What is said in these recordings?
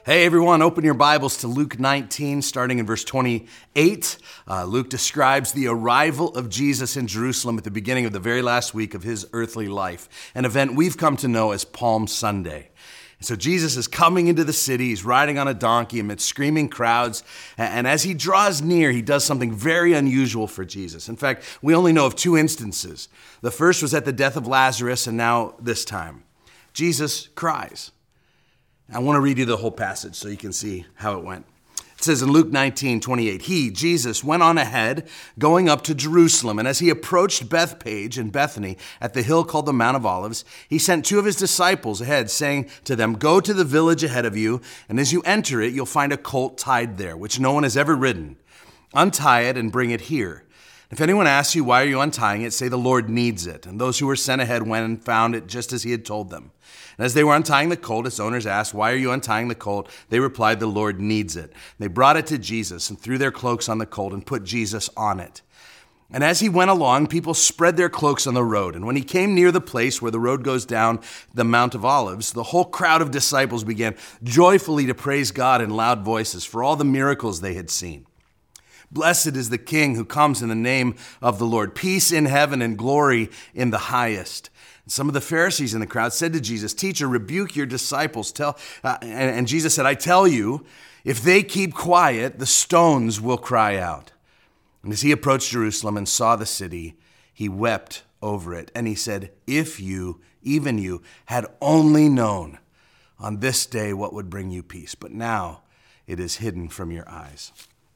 Hey everyone, open your Bibles to Luke 19, starting in verse 28. Luke describes the arrival of Jesus in Jerusalem at the beginning of the very last week of his earthly life, an event we've come to know as Palm Sunday. So Jesus is coming into the city, he's riding on a donkey amidst screaming crowds, and as he draws near, he does something very unusual for Jesus. In fact, we only know of two instances. The first was at the death of Lazarus, and now this time. Jesus cries. I want to read you the whole passage so you can see how it went. It says in Luke 19:28, he, Jesus, went on ahead, going up to Jerusalem. And as he approached Bethphage and Bethany at the hill called the Mount of Olives, he sent two of his disciples ahead, saying to them, go to the village ahead of you, and as you enter it, you'll find a colt tied there, which no one has ever ridden. Untie it and bring it here. If anyone asks you, why are you untying it, say the Lord needs it. And those who were sent ahead went and found it just as he had told them. And as they were untying the colt, its owners asked, why are you untying the colt? They replied, the Lord needs it. They brought it to Jesus and threw their cloaks on the colt and put Jesus on it. And as he went along, people spread their cloaks on the road. And when he came near the place where the road goes down the Mount of Olives, the whole crowd of disciples began joyfully to praise God in loud voices for all the miracles they had seen. Blessed is the King who comes in the name of the Lord. Peace in heaven and glory in the highest. And some of the Pharisees in the crowd said to Jesus, Teacher, rebuke your disciples. And Jesus said, I tell you, if they keep quiet, the stones will cry out. And as he approached Jerusalem and saw the city, he wept over it. And he said, if you, even you, had only known on this day what would bring you peace, but now it is hidden from your eyes.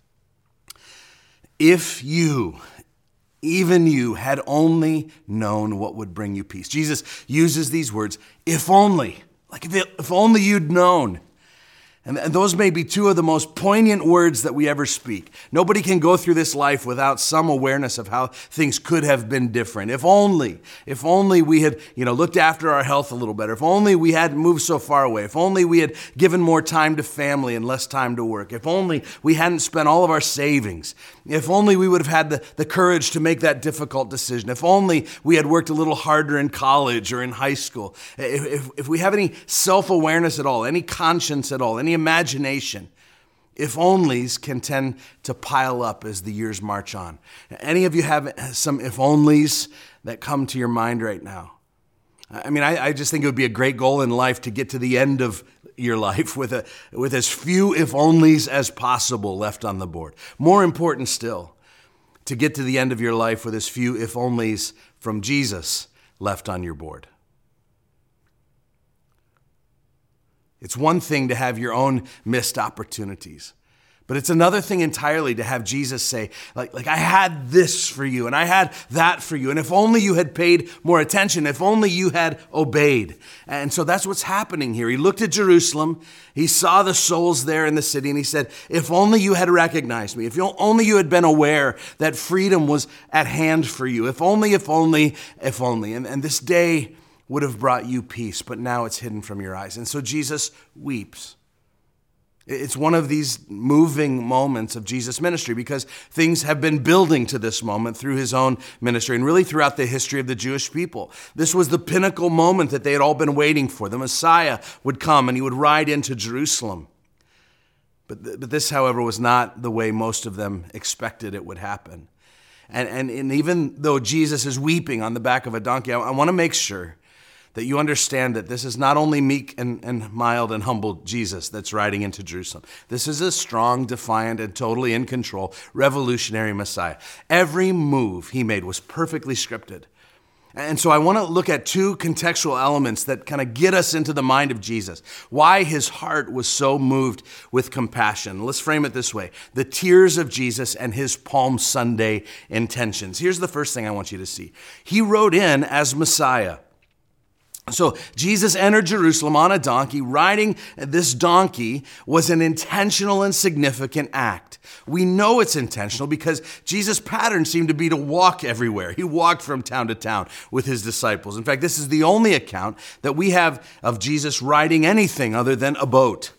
If you, even you, had only known what would bring you peace. Jesus uses these words, if only, like if only you'd known. And those may be two of the most poignant words that we ever speak. Nobody can go through this life without some awareness of how things could have been different. If only we had, looked after our health a little better. If only we hadn't moved so far away. If only we had given more time to family and less time to work. If only we hadn't spent all of our savings. If only we would have had the courage to make that difficult decision. If only we had worked a little harder in college or in high school. If we have any self-awareness at all, any conscience at all, any imagination, if onlys can tend to pile up as the years march on. Any of you have some if onlys that come to your mind right now? I just think it would be a great goal in life to get to the end of your life with as few if onlys as possible left on the board. More important still, to get to the end of your life with as few if onlys from Jesus left on your board. It's one thing to have your own missed opportunities, but it's another thing entirely to have Jesus say, like I had this for you and I had that for you. And if only you had paid more attention, if only you had obeyed. And so that's what's happening here. He looked at Jerusalem, he saw the souls there in the city, and he said, if only you had recognized me, if only you had been aware that freedom was at hand for you, if only. And this day would have brought you peace, but now it's hidden from your eyes. And so Jesus weeps. It's one of these moving moments of Jesus' ministry because things have been building to this moment through his own ministry and really throughout the history of the Jewish people. This was the pinnacle moment that they had all been waiting for. The Messiah would come and he would ride into Jerusalem. But this, however, was not the way most of them expected it would happen. And even though Jesus is weeping on the back of a donkey, I want to make sure that you understand that this is not only meek and mild and humble Jesus that's riding into Jerusalem. This is a strong, defiant, and totally in control, revolutionary Messiah. Every move he made was perfectly scripted. And so I want to look at two contextual elements that kind of get us into the mind of Jesus. Why his heart was so moved with compassion. Let's frame it this way. The tears of Jesus and his Palm Sunday intentions. Here's the first thing I want you to see. He rode in as Messiah. So Jesus entered Jerusalem on a donkey. Riding this donkey was an intentional and significant act. We know it's intentional because Jesus' pattern seemed to be to walk everywhere. He walked from town to town with his disciples. In fact, this is the only account that we have of Jesus riding anything other than a boat.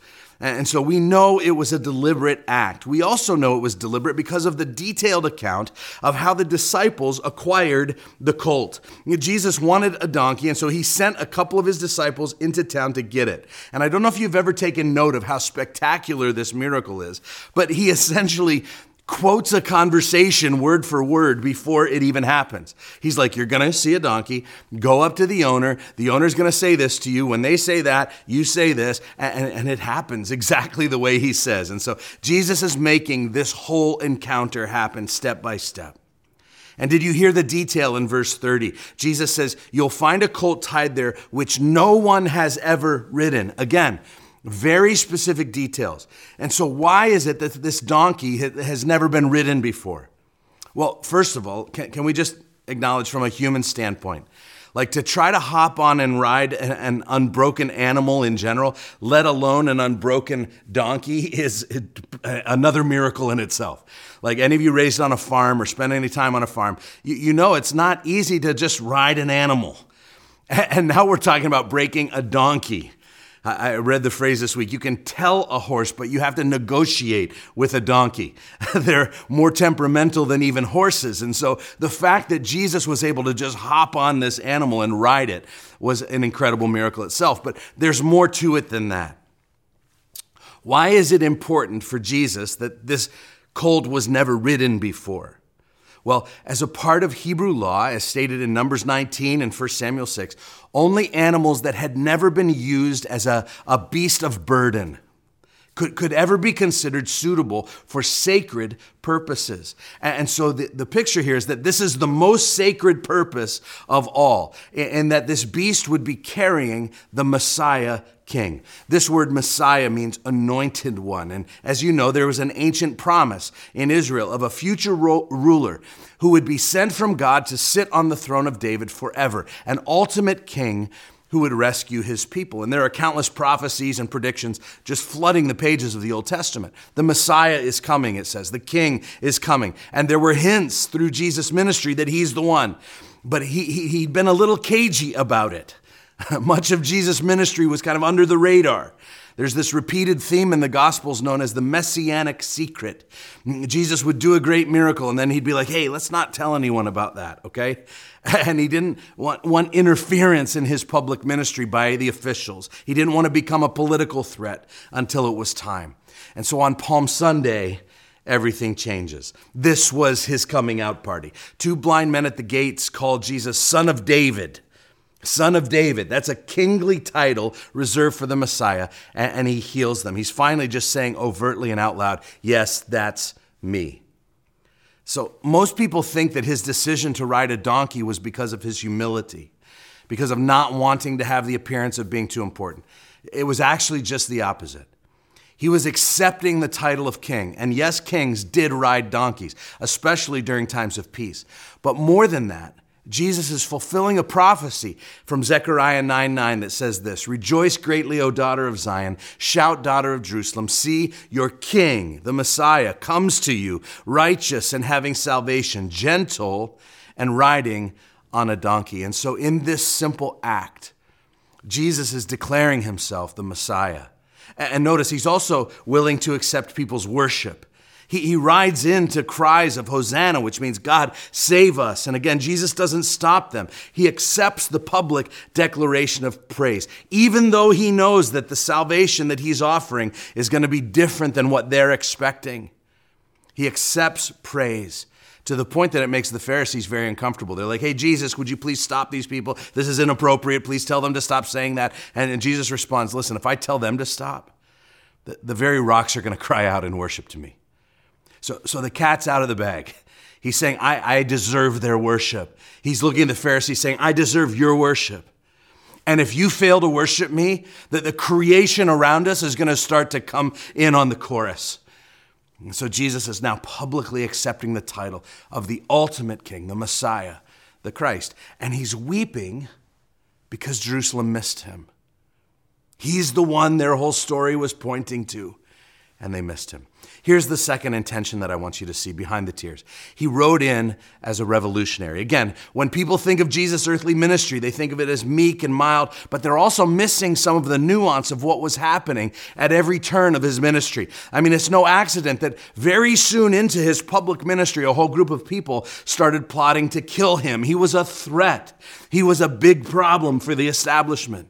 And so we know it was a deliberate act. We also know it was deliberate because of the detailed account of how the disciples acquired the colt. Jesus wanted a donkey, and so he sent a couple of his disciples into town to get it. And I don't know if you've ever taken note of how spectacular this miracle is, but he essentially quotes a conversation word for word before it even happens. He's like, you're going to see a donkey, go up to the owner. The owner's going to say this to you. When they say that, you say this, and it happens exactly the way he says. And so Jesus is making this whole encounter happen step by step. And did you hear the detail in verse 30? Jesus says, you'll find a colt tied there, which no one has ever ridden. Again, very specific details. And so why is it that this donkey has never been ridden before? Well, first of all, can we just acknowledge from a human standpoint, like to try to hop on and ride an unbroken animal in general, let alone an unbroken donkey, is another miracle in itself. Like any of you raised on a farm or spent any time on a farm, you know it's not easy to just ride an animal. And now we're talking about breaking a donkey. I read the phrase this week, you can tell a horse, but you have to negotiate with a donkey. They're more temperamental than even horses. And so the fact that Jesus was able to just hop on this animal and ride it was an incredible miracle itself. But there's more to it than that. Why is it important for Jesus that this colt was never ridden before? Well, as a part of Hebrew law, as stated in Numbers 19 and 1 Samuel 6, only animals that had never been used as a beast of burden could ever be considered suitable for sacred purposes. And so the picture here is that this is the most sacred purpose of all, and that this beast would be carrying the Messiah King. This word Messiah means anointed one. And as you know, there was an ancient promise in Israel of a future ruler who would be sent from God to sit on the throne of David forever, an ultimate king who would rescue his people. And there are countless prophecies and predictions just flooding the pages of the Old Testament. The Messiah is coming, it says. The King is coming. And there were hints through Jesus' ministry that he's the one. But he'd been a little cagey about it. Much of Jesus' ministry was kind of under the radar. There's this repeated theme in the Gospels known as the Messianic secret. Jesus would do a great miracle, and then he'd be like, hey, let's not tell anyone about that, okay? And he didn't want interference in his public ministry by the officials. He didn't want to become a political threat until it was time. And so on Palm Sunday, everything changes. This was his coming out party. Two blind men at the gates called Jesus Son of David. Son of David, that's a kingly title reserved for the Messiah, and he heals them. He's finally just saying overtly and out loud, yes, that's me. So most people think that his decision to ride a donkey was because of his humility, because of not wanting to have the appearance of being too important. It was actually just the opposite. He was accepting the title of king, and yes, kings did ride donkeys, especially during times of peace. But more than that, Jesus is fulfilling a prophecy from Zechariah 9:9 that says this, rejoice greatly, O daughter of Zion, shout, daughter of Jerusalem, see your king, the Messiah, comes to you, righteous and having salvation, gentle and riding on a donkey. And so in this simple act, Jesus is declaring himself the Messiah. And notice he's also willing to accept people's worship. He rides into cries of Hosanna, which means God save us. And again, Jesus doesn't stop them. He accepts the public declaration of praise, even though he knows that the salvation that he's offering is going to be different than what they're expecting. He accepts praise to the point that it makes the Pharisees very uncomfortable. They're like, hey, Jesus, would you please stop these people? This is inappropriate. Please tell them to stop saying that. And Jesus responds, listen, if I tell them to stop, the very rocks are going to cry out in worship to me. So the cat's out of the bag. He's saying, I deserve their worship. He's looking at the Pharisees saying, I deserve your worship. And if you fail to worship me, the creation around us is going to start to come in on the chorus. And so Jesus is now publicly accepting the title of the ultimate king, the Messiah, the Christ. And he's weeping because Jerusalem missed him. He's the one their whole story was pointing to. and they missed him. Here's the second intention that I want you to see behind the tears. He rode in as a revolutionary. Again, when people think of Jesus' earthly ministry, they think of it as meek and mild, but they're also missing some of the nuance of what was happening at every turn of his ministry. I mean, it's no accident that very soon into his public ministry, a whole group of people started plotting to kill him. He was a threat. He was a big problem for the establishment.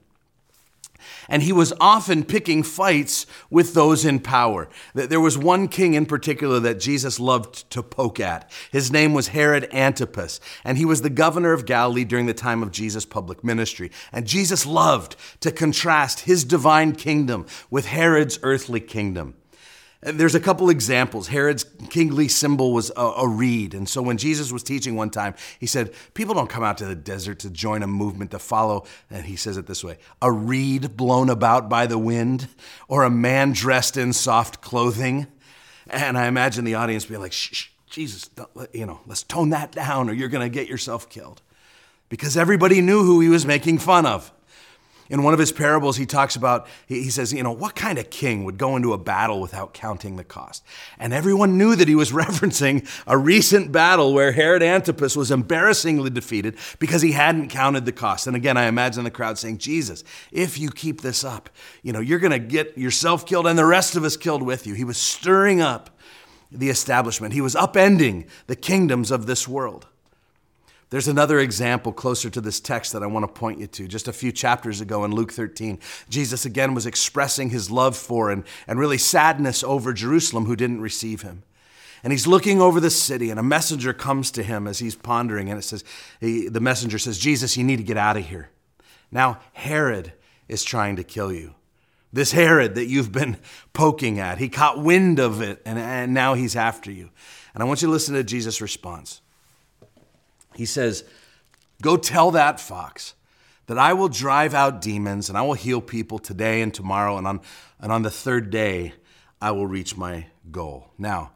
And he was often picking fights with those in power. There was one king in particular that Jesus loved to poke at. His name was Herod Antipas, and he was the governor of Galilee during the time of Jesus' public ministry. And Jesus loved to contrast his divine kingdom with Herod's earthly kingdom. There's a couple examples. Herod's kingly symbol was a reed. And so when Jesus was teaching one time, he said, people don't come out to the desert to join a movement to follow, and he says it this way, a reed blown about by the wind, or a man dressed in soft clothing. And I imagine the audience being like, shh, Jesus, let's tone that down or you're going to get yourself killed. Because everybody knew who he was making fun of. In one of his parables, he talks about, he says, what kind of king would go into a battle without counting the cost? And everyone knew that he was referencing a recent battle where Herod Antipas was embarrassingly defeated because he hadn't counted the cost. And again, I imagine the crowd saying, Jesus, if you keep this up, you're going to get yourself killed and the rest of us killed with you. He was stirring up the establishment. He was upending the kingdoms of this world. There's another example closer to this text that I want to point you to. Just a few chapters ago in Luke 13, Jesus again was expressing his love for and really sadness over Jerusalem who didn't receive him. And he's looking over the city, and a messenger comes to him as he's pondering, and the messenger says, Jesus, you need to get out of here. Now Herod is trying to kill you. This Herod that you've been poking at, he caught wind of it, and now he's after you. And I want you to listen to Jesus' response. He says, go tell that fox that I will drive out demons and I will heal people today and tomorrow, and on the third day I will reach my goal. Now,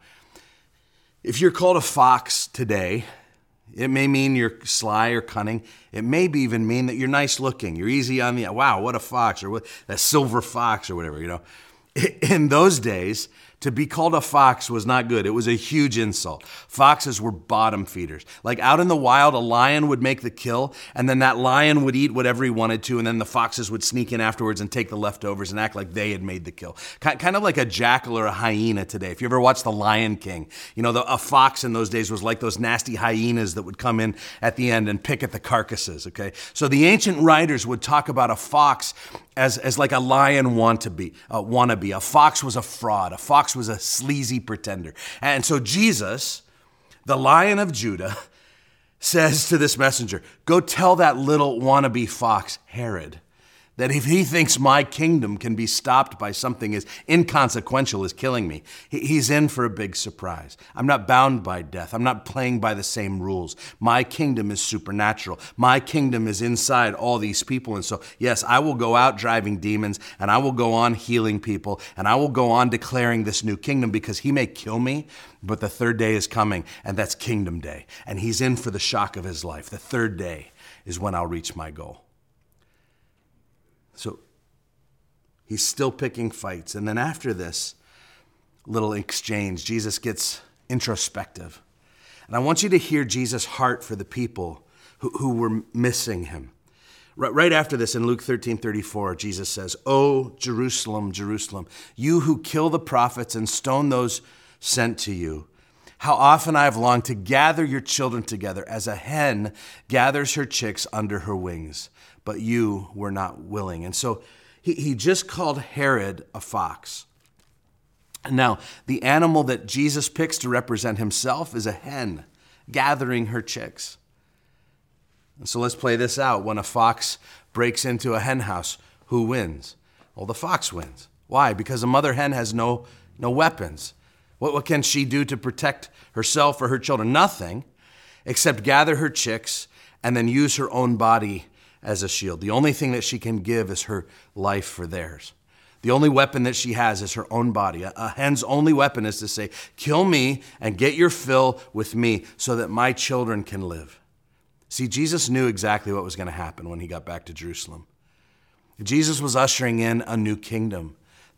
if you're called a fox today, it may mean you're sly or cunning. It may even mean that you're nice looking. You're easy on the, wow, what a fox, or what that silver fox or whatever, In those days, to be called a fox was not good. It was a huge insult. Foxes were bottom feeders. Like out in the wild, a lion would make the kill, and then that lion would eat whatever he wanted to, and then the foxes would sneak in afterwards and take the leftovers and act like they had made the kill. Kind of like a jackal or a hyena today. If you ever watched The Lion King, a fox in those days was like those nasty hyenas that would come in at the end and pick at the carcasses, okay? So the ancient writers would talk about a fox as like a lion wannabe. A fox was a fraud. A fox was a sleazy pretender. And so Jesus, the Lion of Judah, says to this messenger, go tell that little wannabe fox, Herod, that if he thinks my kingdom can be stopped by something as inconsequential as killing me, he's in for a big surprise. I'm not bound by death. I'm not playing by the same rules. My kingdom is supernatural. My kingdom is inside all these people. And so, yes, I will go out driving demons, and I will go on healing people, and I will go on declaring this new kingdom, because he may kill me, but the third day is coming, and that's Kingdom Day. And he's in for the shock of his life. The third day is when I'll reach my goal. So he's still picking fights. And then after this little exchange, Jesus gets introspective. And I want you to hear Jesus' heart for the people who were missing him. Right after this, in Luke 13:34, Jesus says, "O Jerusalem, Jerusalem, you who kill the prophets and stone those sent to you, how often I have longed to gather your children together as a hen gathers her chicks under her wings, but you were not willing." And so he just called Herod a fox. Now, the animal that Jesus picks to represent himself is a hen gathering her chicks. And so let's play this out. When a fox breaks into a hen house, who wins? Well, the fox wins. Why? Because a mother hen has no weapons. What can she do to protect herself or her children? Nothing, except gather her chicks and then use her own body as a shield. The only thing that she can give is her life for theirs. The only weapon that she has is her own body. A hen's only weapon is to say, kill me and get your fill with me so that my children can live. See, Jesus knew exactly what was going to happen when he got back to Jerusalem. Jesus was ushering in a new kingdom.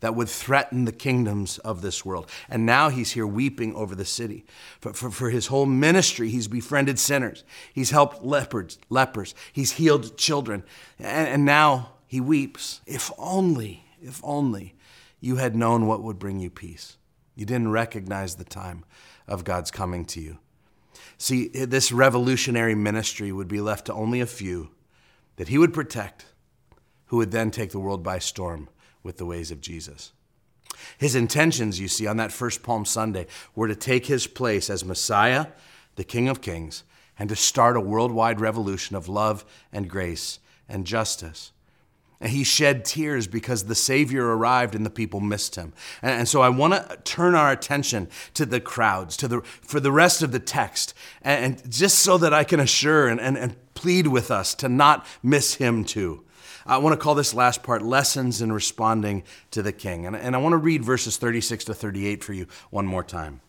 that would threaten the kingdoms of this world. And now he's here weeping over the city. For his whole ministry, he's befriended sinners. He's helped lepers. He's healed children. And now he weeps. If only you had known what would bring you peace. You didn't recognize the time of God's coming to you. See, this revolutionary ministry would be left to only a few that he would protect, who would then take the world by storm with the ways of Jesus. His intentions, you see, on that first Palm Sunday were to take his place as Messiah, the King of Kings, and to start a worldwide revolution of love and grace and justice. And he shed tears because the Savior arrived and the people missed him. And so I want to turn our attention to the crowds, for the rest of the text, and just so that I can assure and plead with us to not miss him too. I want to call this last part Lessons in Responding to the King. And I want to read verses 36 to 38 for you one more time.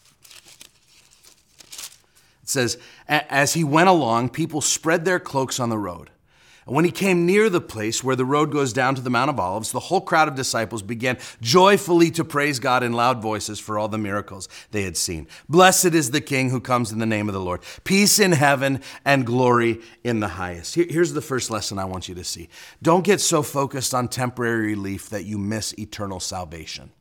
It says, as he went along, people spread their cloaks on the road. And when he came near the place where the road goes down to the Mount of Olives, the whole crowd of disciples began joyfully to praise God in loud voices for all the miracles they had seen. Blessed is the King who comes in the name of the Lord. Peace in heaven and glory in the highest. Here's the first lesson I want you to see. Don't get so focused on temporary relief that you miss eternal salvation.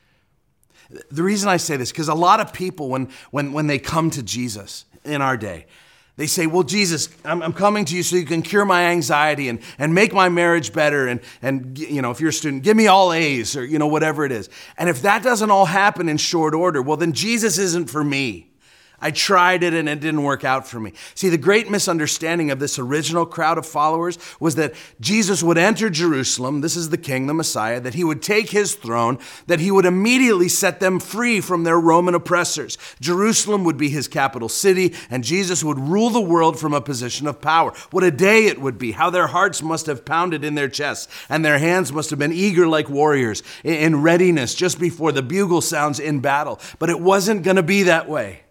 The reason I say this, because a lot of people, when they come to Jesus in our day, they say, well, Jesus, I'm coming to you so you can cure my anxiety and make my marriage better. And you know, if you're a student, give me all A's or, whatever it is. And if that doesn't all happen in short order, well, then Jesus isn't for me. I tried it and it didn't work out for me. See, the great misunderstanding of this original crowd of followers was that Jesus would enter Jerusalem, this is the King, the Messiah, that he would take his throne, that he would immediately set them free from their Roman oppressors. Jerusalem would be his capital city, and Jesus would rule the world from a position of power. What a day it would be, how their hearts must have pounded in their chests, and their hands must have been eager like warriors, in readiness just before the bugle sounds in battle. But it wasn't going to be that way.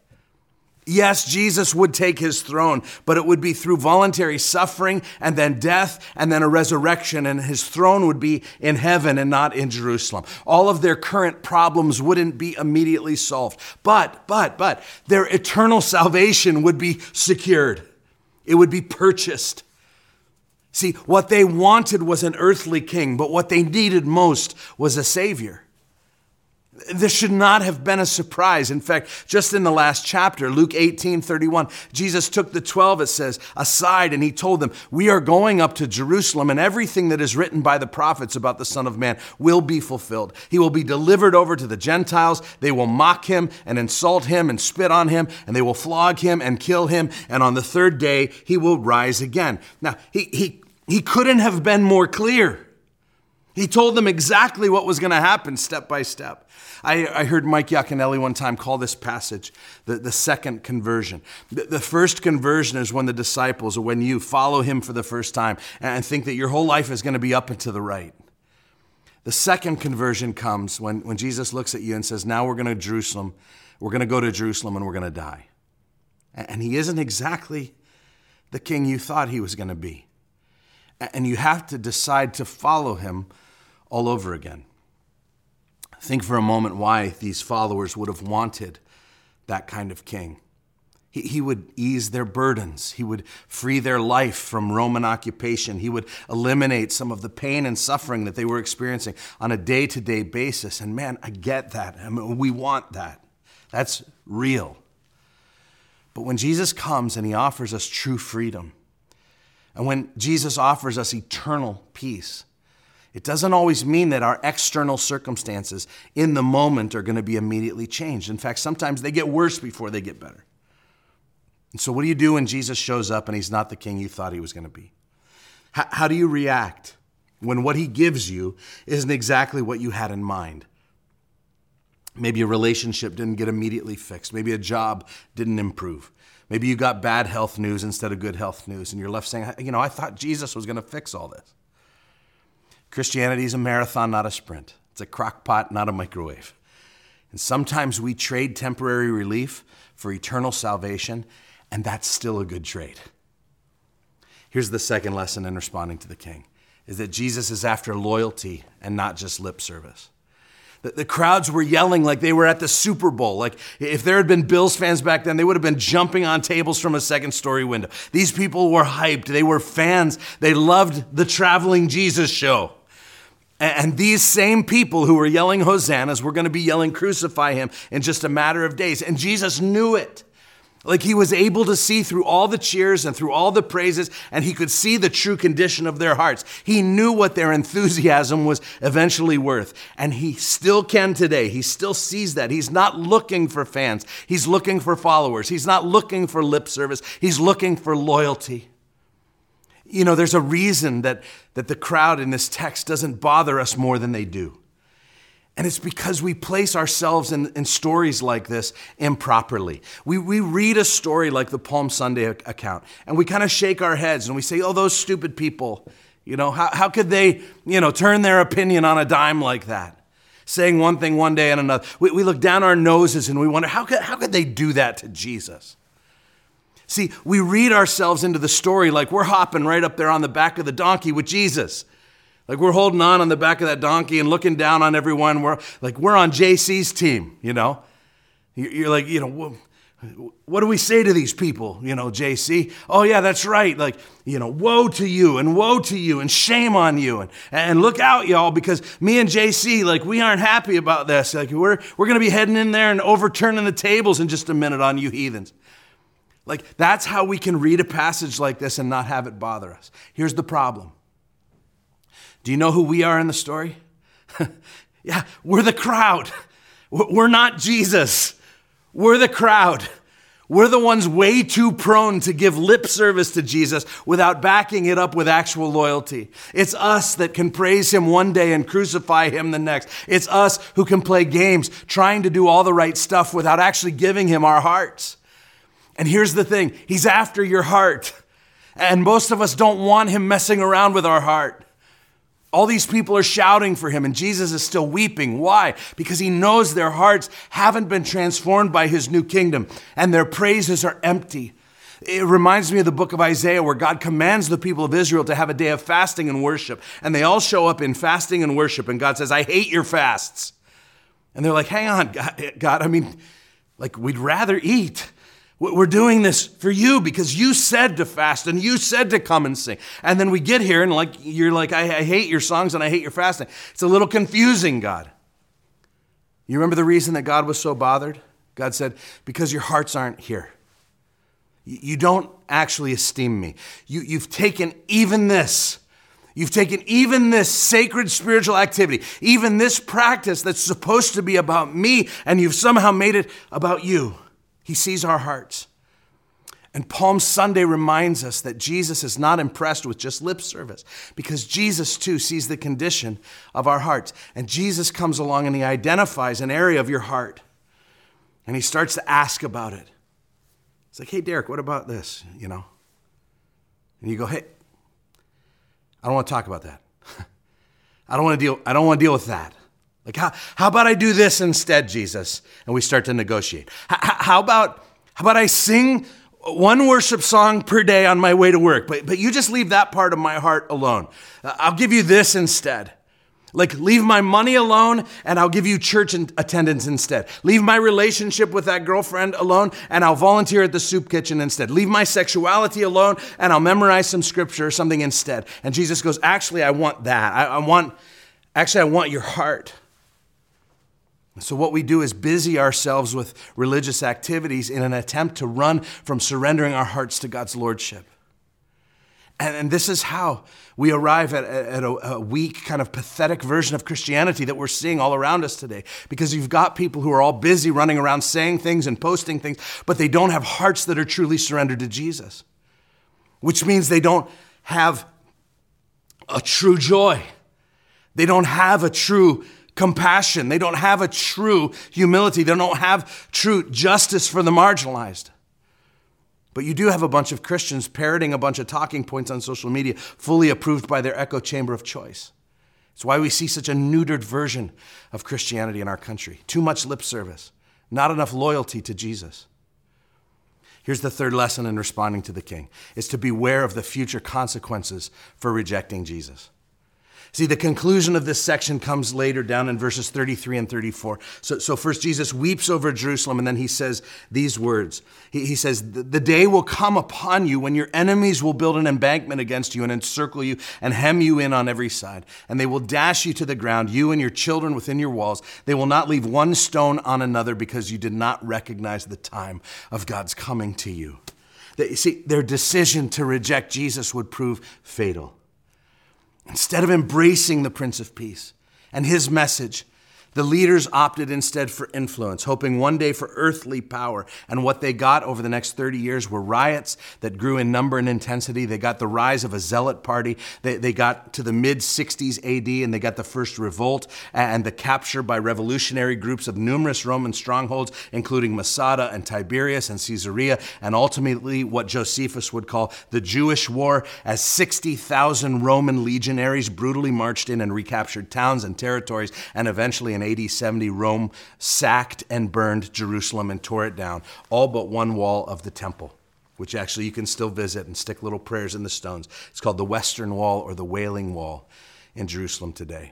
Yes, Jesus would take his throne, but it would be through voluntary suffering and then death and then a resurrection, and his throne would be in heaven and not in Jerusalem. All of their current problems wouldn't be immediately solved, but their eternal salvation would be secured. It would be purchased. See, what they wanted was an earthly king, but what they needed most was a Savior. This should not have been a surprise. In fact, just in the last chapter, Luke 18:31, Jesus took the 12, it says, aside, and he told them, we are going up to Jerusalem, and everything that is written by the prophets about the Son of Man will be fulfilled. He will be delivered over to the Gentiles. They will mock him and insult him and spit on him, and they will flog him and kill him, and on the third day he will rise again. Now, he couldn't have been more clear. He told them exactly what was going to happen step by step. I heard Mike Yaconelli one time call this passage the second conversion. The first conversion is when the disciples, or when you follow him for the first time and think that your whole life is going to be up and to the right. The second conversion comes when Jesus looks at you and says, now we're going to Jerusalem. We're going to go to Jerusalem and we're going to die. And he isn't exactly the king you thought he was going to be. And you have to decide to follow him all over again. Think for a moment why these followers would have wanted that kind of king. He would ease their burdens. He would free their life from Roman occupation. He would eliminate some of the pain and suffering that they were experiencing on a day-to-day basis. And man, I get that. I mean, we want that. That's real. But when Jesus comes and he offers us true freedom, and when Jesus offers us eternal peace, it doesn't always mean that our external circumstances in the moment are going to be immediately changed. In fact, sometimes they get worse before they get better. And so what do you do when Jesus shows up and he's not the king you thought he was going to be? How do you react when what he gives you isn't exactly what you had in mind? Maybe a relationship didn't get immediately fixed. Maybe a job didn't improve. Maybe you got bad health news instead of good health news, and you're left saying, I thought Jesus was going to fix all this. Christianity is a marathon, not a sprint. It's a crock pot, not a microwave. And sometimes we trade temporary relief for eternal salvation, and that's still a good trade. Here's the second lesson in responding to the king, is that Jesus is after loyalty and not just lip service. The crowds were yelling like they were at the Super Bowl. Like if there had been Bills fans back then, they would have been jumping on tables from a second-story window. These people were hyped. They were fans. They loved the traveling Jesus show. And these same people who were yelling hosannas were going to be yelling crucify him in just a matter of days. And Jesus knew it. Like he was able to see through all the cheers and through all the praises, and he could see the true condition of their hearts. He knew what their enthusiasm was eventually worth, and he still can today. He still sees that. He's not looking for fans. He's looking for followers. He's not looking for lip service. He's looking for loyalty. You know, there's a reason that the crowd in this text doesn't bother us more than they do. And it's because we place ourselves in stories like this improperly. We read a story like the Palm Sunday account, and we kind of shake our heads and we say, oh, those stupid people, you know, how could they, you know, turn their opinion on a dime like that? Saying one thing one day and another. We look down our noses and we wonder, how could they do that to Jesus? See, we read ourselves into the story like we're hopping right up there on the back of the donkey with Jesus. Like we're holding on the back of that donkey and looking down on everyone. We're on JC's team, you know. You're like, you know, what do we say to these people, you know, JC? Oh yeah, that's right. Like, you know, woe to you and shame on you. And look out, y'all, because me and JC, like, we aren't happy about this. Like we're going to be heading in there and overturning the tables in just a minute on you heathens. Like that's how we can read a passage like this and not have it bother us. Here's the problem. Do you know who we are in the story? Yeah, we're the crowd. We're not Jesus. We're the crowd. We're the ones way too prone to give lip service to Jesus without backing it up with actual loyalty. It's us that can praise him one day and crucify him the next. It's us who can play games trying to do all the right stuff without actually giving him our hearts. And here's the thing, he's after your heart. And most of us don't want him messing around with our heart. All these people are shouting for him, and Jesus is still weeping. Why? Because he knows their hearts haven't been transformed by his new kingdom, and their praises are empty. It reminds me of the book of Isaiah, where God commands the people of Israel to have a day of fasting and worship, and they all show up in fasting and worship, and God says, I hate your fasts. And they're like, hang on, God, I mean, like, we'd rather eat. We're doing this for you because you said to fast and you said to come and sing. And then we get here and like you're like, I hate your songs and I hate your fasting. It's a little confusing, God. You remember the reason that God was so bothered? God said, because your hearts aren't here. You don't actually esteem me. You've taken even this. You've taken even this sacred spiritual activity, even this practice that's supposed to be about me, and you've somehow made it about you. He sees our hearts. And Palm Sunday reminds us that Jesus is not impressed with just lip service, because Jesus too sees the condition of our hearts. And Jesus comes along and he identifies an area of your heart. And he starts to ask about it. It's like, hey, Derek, what about this? You know? And you go, hey, I don't want to talk about that. I don't want to deal with that. Like, how about I do this instead, Jesus? And we start to negotiate. How about I sing one worship song per day on my way to work, but you just leave that part of my heart alone. I'll give you this instead. Like, leave my money alone, and I'll give you church attendance instead. Leave my relationship with that girlfriend alone, and I'll volunteer at the soup kitchen instead. Leave my sexuality alone, and I'll memorize some scripture or something instead. And Jesus goes, actually, I want that. I want your heart. So what we do is busy ourselves with religious activities in an attempt to run from surrendering our hearts to God's lordship. And this is how we arrive at a weak, kind of pathetic version of Christianity that we're seeing all around us today. Because you've got people who are all busy running around saying things and posting things, but they don't have hearts that are truly surrendered to Jesus. Which means they don't have a true joy. They don't have a true compassion. They don't have a true humility. They don't have true justice for the marginalized. But you do have a bunch of Christians parroting a bunch of talking points on social media, fully approved by their echo chamber of choice. It's why we see such a neutered version of Christianity in our country. Too much lip service, not enough loyalty to Jesus. Here's the third lesson in responding to the King, is to beware of the future consequences for rejecting Jesus. See, the conclusion of this section comes later down in verses 33 and 34. So first Jesus weeps over Jerusalem, and then he says these words. He says, the day will come upon you when your enemies will build an embankment against you and encircle you and hem you in on every side. And they will dash you to the ground, you and your children within your walls. They will not leave one stone on another because you did not recognize the time of God's coming to you. See, their decision to reject Jesus would prove fatal. Instead of embracing the Prince of Peace and his message, the leaders opted instead for influence, hoping one day for earthly power. And what they got over the next 30 years were riots that grew in number and intensity. They got the rise of a zealot party. They got to the mid-60s AD, and they got the first revolt and the capture by revolutionary groups of numerous Roman strongholds, including Masada and Tiberias and Caesarea, and ultimately what Josephus would call the Jewish War, as 60,000 Roman legionaries brutally marched in and recaptured towns and territories, and eventually in AD 70, Rome sacked and burned Jerusalem and tore it down, all but one wall of the temple, which actually you can still visit and stick little prayers in the stones. It's called the Western Wall or the Wailing Wall in Jerusalem today.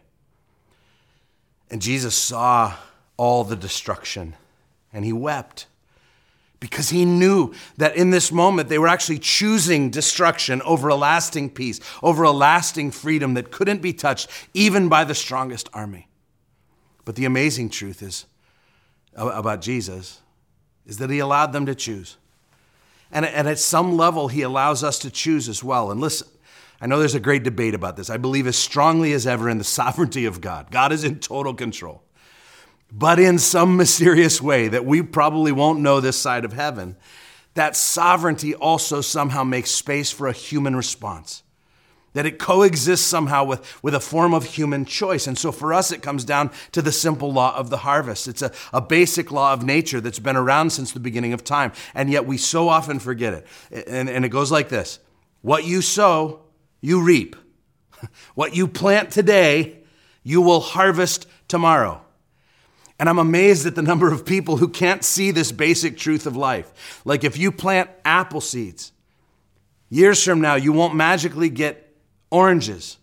And Jesus saw all the destruction, and he wept because he knew that in this moment they were actually choosing destruction over a lasting peace, over a lasting freedom that couldn't be touched even by the strongest army. But the amazing truth is about Jesus is that he allowed them to choose. And at some level, he allows us to choose as well. And listen, I know there's a great debate about this. I believe as strongly as ever in the sovereignty of God. God is in total control. But in some mysterious way that we probably won't know this side of heaven, that sovereignty also somehow makes space for a human response. That it coexists somehow with a form of human choice. And so for us, it comes down to the simple law of the harvest. It's a basic law of nature that's been around since the beginning of time. And yet we so often forget it. And it goes like this. What you sow, you reap. What you plant today, you will harvest tomorrow. And I'm amazed at the number of people who can't see this basic truth of life. Like if you plant apple seeds, years from now, you won't magically get oranges.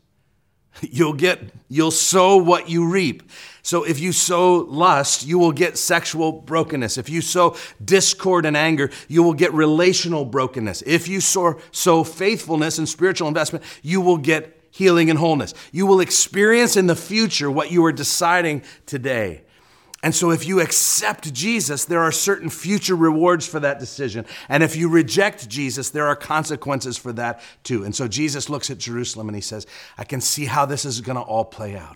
You'll sow what you reap. So if you sow lust, you will get sexual brokenness. If you sow discord and anger, you will get relational brokenness. If you sow faithfulness and spiritual investment, you will get healing and wholeness. You will experience in the future what you are deciding today. And so if you accept Jesus, there are certain future rewards for that decision. And if you reject Jesus, there are consequences for that too. And so Jesus looks at Jerusalem and he says, I can see how this is going to all play out.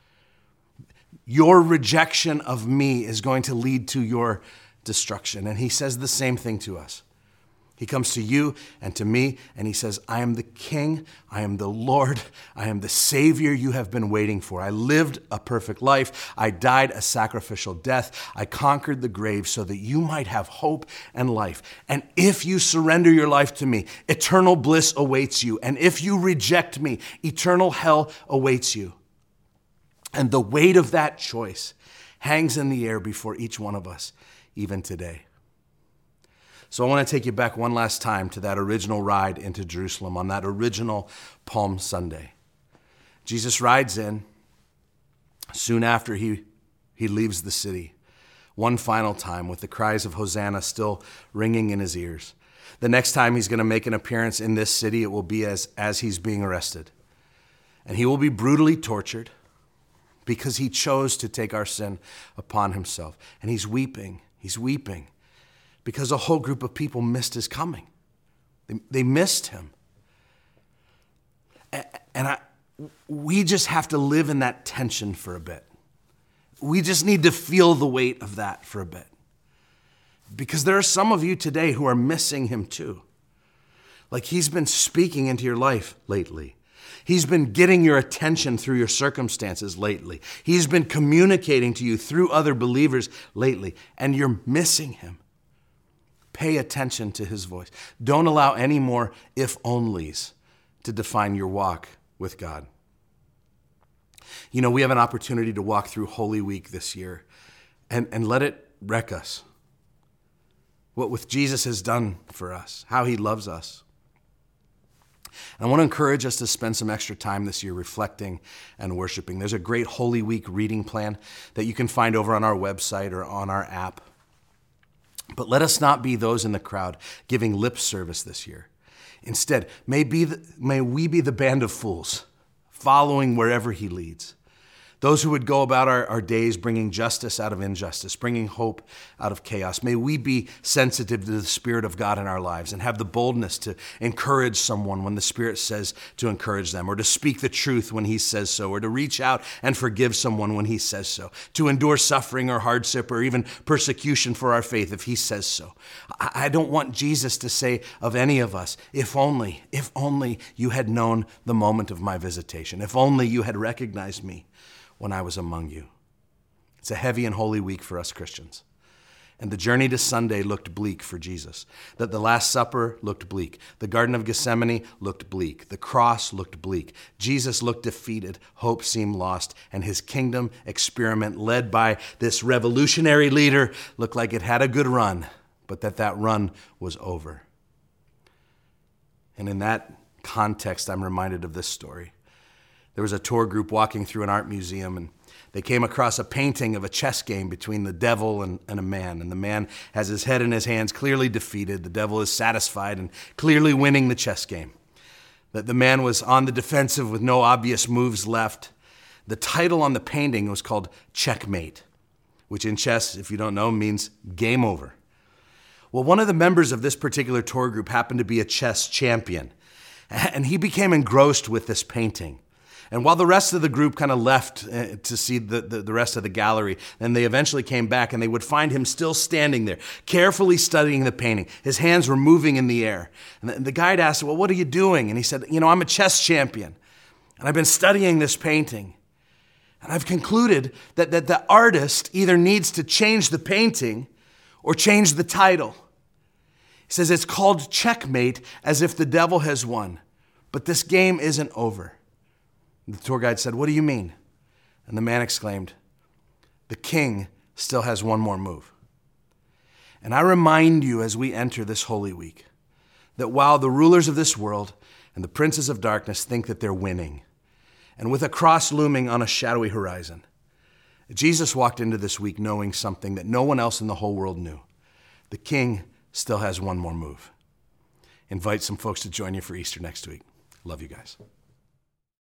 Your rejection of me is going to lead to your destruction. And he says the same thing to us. He comes to you and to me, and he says, I am the King, I am the Lord, I am the Savior you have been waiting for. I lived a perfect life. I died a sacrificial death. I conquered the grave so that you might have hope and life. And if you surrender your life to me, eternal bliss awaits you. And if you reject me, eternal hell awaits you. And the weight of that choice hangs in the air before each one of us, even today. So I want to take you back one last time to that original ride into Jerusalem on that original Palm Sunday. Jesus rides in soon after he leaves the city, one final time with the cries of Hosanna still ringing in his ears. The next time he's going to make an appearance in this city, it will be as he's being arrested. And he will be brutally tortured because he chose to take our sin upon himself. And he's weeping because a whole group of people missed his coming. They missed him. And we just have to live in that tension for a bit. We just need to feel the weight of that for a bit. Because there are some of you today who are missing him too. Like he's been speaking into your life lately. He's been getting your attention through your circumstances lately. He's been communicating to you through other believers lately, and you're missing him. Pay attention to his voice. Don't allow any more if-onlys to define your walk with God. You know, we have an opportunity to walk through Holy Week this year and let it wreck us. What Jesus has done for us, how he loves us. And I want to encourage us to spend some extra time this year reflecting and worshiping. There's a great Holy Week reading plan that you can find over on our website or on our app. But let us not be those in the crowd giving lip service this year. Instead, may we be the band of fools, following wherever he leads. Those who would go about our days bringing justice out of injustice, bringing hope out of chaos. May we be sensitive to the Spirit of God in our lives and have the boldness to encourage someone when the Spirit says to encourage them, or to speak the truth when he says so, or to reach out and forgive someone when he says so, to endure suffering or hardship or even persecution for our faith if he says so. I don't want Jesus to say of any of us, if only you had known the moment of my visitation, if only you had recognized me when I was among you. It's a heavy and holy week for us Christians. And the journey to Sunday looked bleak for Jesus. That the Last Supper looked bleak. The Garden of Gethsemane looked bleak. The cross looked bleak. Jesus looked defeated. Hope seemed lost. And his kingdom experiment, led by this revolutionary leader, looked like it had a good run, but that run was over. And in that context, I'm reminded of this story. There was a tour group walking through an art museum, and they came across a painting of a chess game between the devil and a man. And the man has his head in his hands, clearly defeated. The devil is satisfied and clearly winning the chess game. That the man was on the defensive with no obvious moves left. The title on the painting was called Checkmate, which in chess, if you don't know, means game over. Well, one of the members of this particular tour group happened to be a chess champion, and he became engrossed with this painting. And while the rest of the group kind of left to see the rest of the gallery, then they eventually came back and they would find him still standing there, carefully studying the painting. His hands were moving in the air. And the guide asked, well, what are you doing? And he said, I'm a chess champion, and I've been studying this painting. And I've concluded that the artist either needs to change the painting or change the title. He says it's called Checkmate, as if the devil has won. But this game isn't over. The tour guide said, what do you mean? And the man exclaimed, the king still has one more move. And I remind you as we enter this Holy Week that while the rulers of this world and the princes of darkness think that they're winning, and with a cross looming on a shadowy horizon, Jesus walked into this week knowing something that no one else in the whole world knew. The king still has one more move. Invite some folks to join you for Easter next week. Love you guys.